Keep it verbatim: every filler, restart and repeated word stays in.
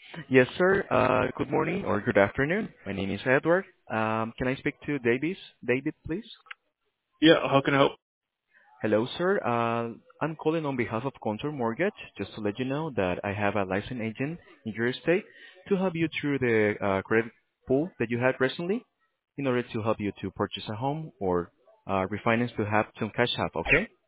Yes, sir. Uh, good morning or good afternoon. My name is Edward. Um, can I speak to Davis? David, please? Yeah, how can I help? Hello, sir. Uh, I'm calling on behalf of Contour Mortgage just to let you know that I have a licensed agent in your state to help you through the uh, credit pool that you had recently in order to help you to purchase a home or uh, refinance to have some cash out, okay?